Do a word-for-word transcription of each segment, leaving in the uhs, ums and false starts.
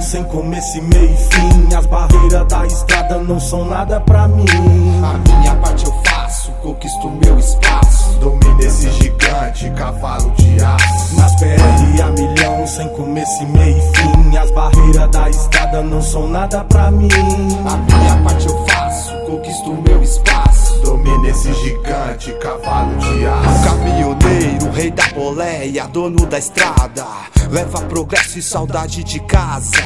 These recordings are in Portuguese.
sem começo e meio e fim. As barreiras da estrada não são nada pra mim. A minha parte eu faço, conquisto meu espaço. Domina esse gigante, cavalo de aço. Nas B R a milhão, sem começo e meio e fim. As barreiras da estrada não são nada pra mim. A minha parte eu faço, conquisto meu espaço. Domina esse gigante, cavalo de aço. Caminhoneiro, rei da boleia, dono da estrada. Leva progresso e saudade de casa.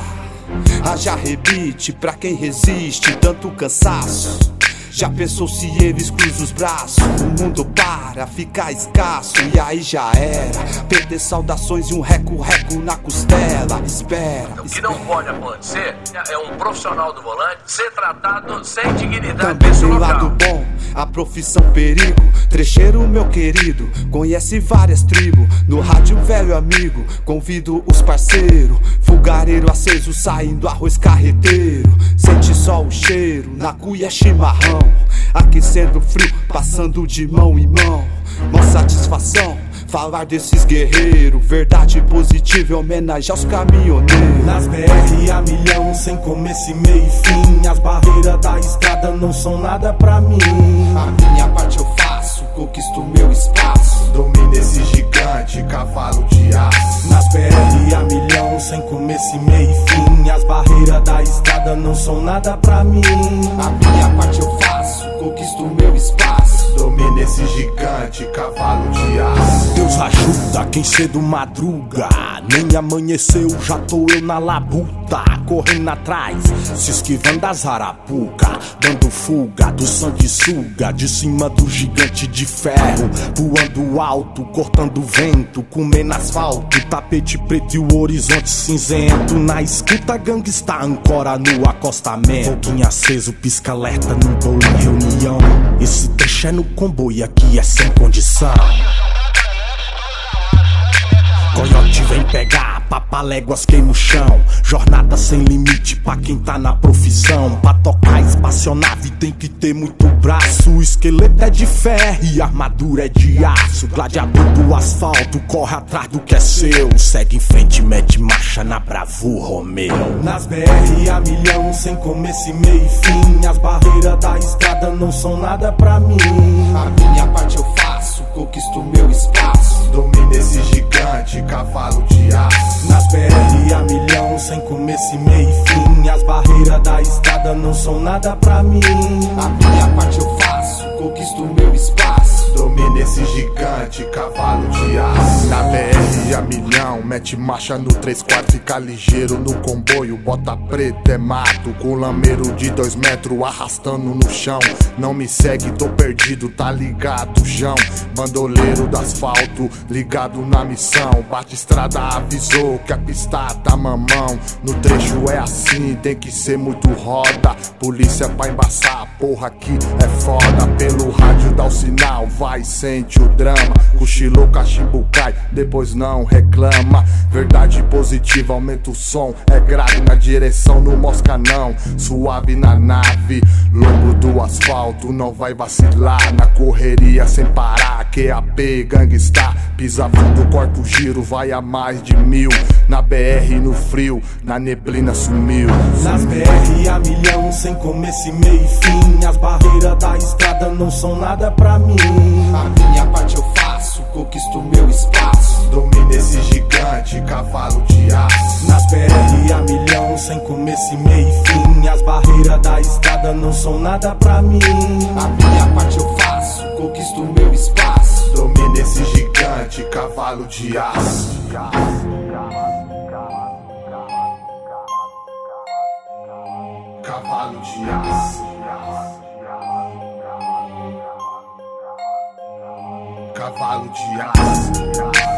Haja rebite pra quem resiste tanto cansaço. Já pensou se eles cruzam os braços? O mundo para, fica escasso. E aí já era. Perder saudações e um reco-reco na costela. Espera, O que espera. não pode acontecer é um profissional do volante ser tratado sem dignidade Também nesse tem local. lado bom, a profissão perigo. Trecheiro, meu querido, conhece várias tribos. No rádio, velho amigo, convido os parceiros. Fogareiro aceso, saindo arroz carreteiro. Sente só o cheiro, na cuia chimarrão. Aquecendo frio, passando de mão em mão. Mó satisfação falar desses guerreiros. Verdade positiva, homenagem aos caminhoneiros. Nas B R a milhão, sem começo e meio e fim. As barreiras da estrada não são nada pra mim. A minha parte eu faço, conquisto meu espaço. Domina esse gigante, cavalo de aço. Nas B R a milhão, sem começo e meio e fim. As barreiras da estrada não são nada pra mim. A minha parte eu faço, conquisto meu espaço. Domina esse gigante, cavalo de aço. Deus ajuda quem cedo madruga. Nem amanheceu, já tô eu na labuta. Correndo atrás, se esquivando das arapuca. Dando fuga do sanguessuga. De cima do gigante de ferro. Voando alto, cortando vento. Comendo asfalto, tapete preto e o horizonte cinzento. Na escuta gangsta, ancora no acostamento. Foguinho aceso, pisca alerta no bolo em reunião. Esse trecho é no comboio, aqui é sem condição. Coiote vem pegar, papaléguas queima o chão. Jornada sem limite pra quem tá na profissão. Pra tocar espaçonave tem que ter muito braço. O esqueleto é de ferro e a armadura é de aço. Gladiador do asfalto, corre atrás do que é seu. Segue em frente, mete marcha na bravura, Romeu. Nas B R a milhão, sem começo e meio e fim. As barreiras da estrada não são nada pra mim. A minha parte eu faço, conquisto meu espaço. Domina esse gigante, cavalo de aço. Nas B R a milhão, sem começo e meio e fim. As barreiras da estrada não são nada pra mim. A minha parte eu faço, conquisto meu espaço. Domina esse gigante, cavalo de aço. Na B R a milhão, mete marcha no três quartos, fica ligeiro no comboio. Bota preto é mato, com lameiro de dois metros arrastando no chão. Não me segue, tô perdido, tá ligado, João. Bandoleiro do asfalto, ligado na missão. Bate estrada, avisou que a pista tá mamão. No trecho é assim, tem que ser muito roda. Polícia pra embaçar, porra aqui é foda. Pelo rádio dá o sinal, vai, sente o drama. Cochilou, cachimbo cai, depois não reclama. Verdade positiva, aumenta o som. É grave na direção, no mosca não. Suave na nave, longo do asfalto. Não vai vacilar, na correria sem parar. Q A P, gangsta, pisa fundo, corta o giro. Vai a mais de mil, na B R no frio. Na neblina sumiu. Nas B R a milhão, sem começo e meio e fim. As barreiras da estrada não são nada pra mim. A minha parte eu faço, conquisto meu espaço. Domina esse gigante, cavalo de aço. Nas B R a milhão, sem começo e meio e fim. As barreiras da estrada não são nada pra mim. A minha parte eu faço, conquisto meu espaço. Domina esse gigante, cavalo de aço. Cavalo de aço. Cavalo de aço.